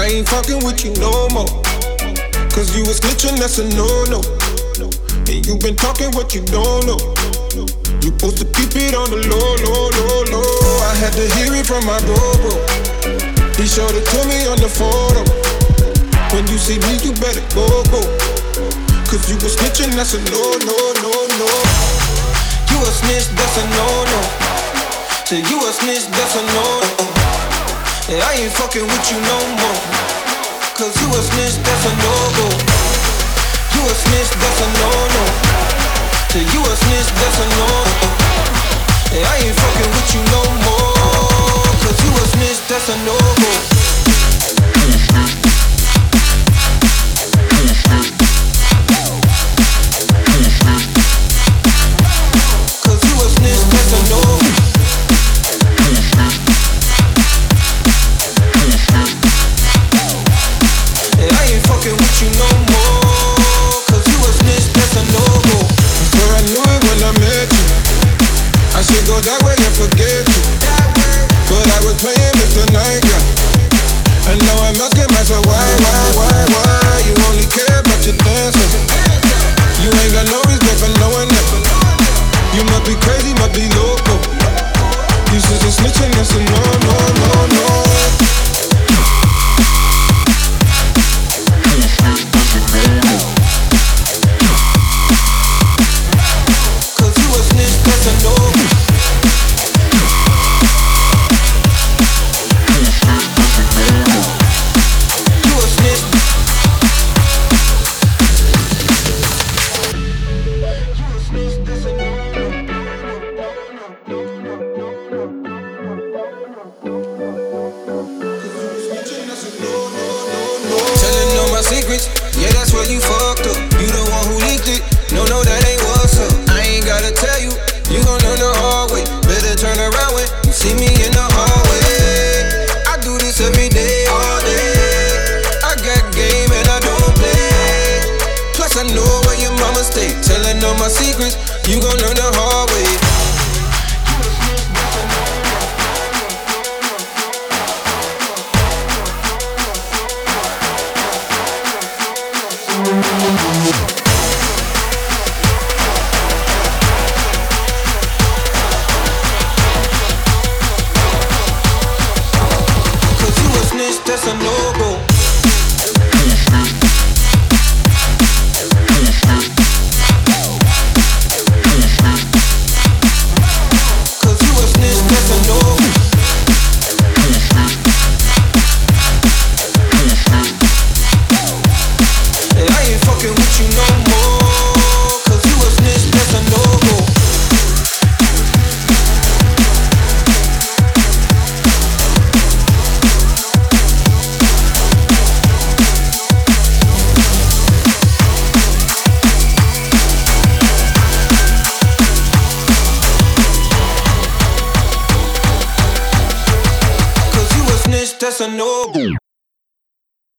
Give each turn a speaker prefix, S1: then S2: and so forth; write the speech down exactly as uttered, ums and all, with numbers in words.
S1: I ain't fucking with you no more. Cause you was snitching, that's a no-no. And you been talking what you don't know. You supposed to keep it on the low, low, low, low. I had to hear it from my bro-bro. He showed it to me on the photo. When you see me, you better go, go. Cause you was snitching, that's a no, no, no, no. You a snitch, that's a no-no. Say you a snitch, that's a no-no. Yeah, I ain't fucking with you no more. Cause you a snitch, that's a no-go. You a snitch, that's a no-no. Say you a snitch, that's a no-no. Yeah, I ain't fucking with you no more. Cause you a snitch, that's a no-go. Cause you a snitch, that's a no-go. Yeah, I ain't fucking with you no more. Cause you a snitch, that's a no-go. Before I knew it when I met you, I should go that way and forget you. But I was playing Mister Night Guy. And now I'm asking myself why, why, why, why? You only care about your dancers. You ain't got no respect for no one else. You must be crazy, must be loco. You just a snitching, that's a no, no, no, no. Cause you a snitch, that's a no. You a snitch. Telling all my secrets, yeah, that's where you fucked up. You the one who leaked it, no, no, that ain't what's up. I ain't gotta tell you, you gon' learn the hard way. Better turn around when you see me in the hallway. I do this every day, all day. I got game and I don't play. Plus I know where your mama stay. Telling all my secrets, you gon' learn the hard way. Cause you a snitch, that's a no-go. Cause you a snitch, that's a no-go. Yeah, I ain't fucking with you no more. Cause you a snitch, that's a no-go. Cause you a snitch, that's a no-go.